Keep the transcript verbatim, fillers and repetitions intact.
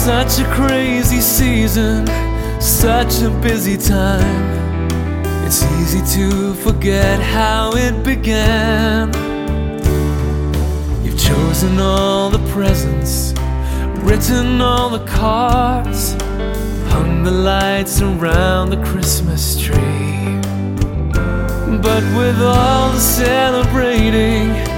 Such a crazy season, such a busy time. It's easy to forget how it began. You've chosen all the presents, written all the cards, hung the lights around the Christmas tree. But with all the celebrating,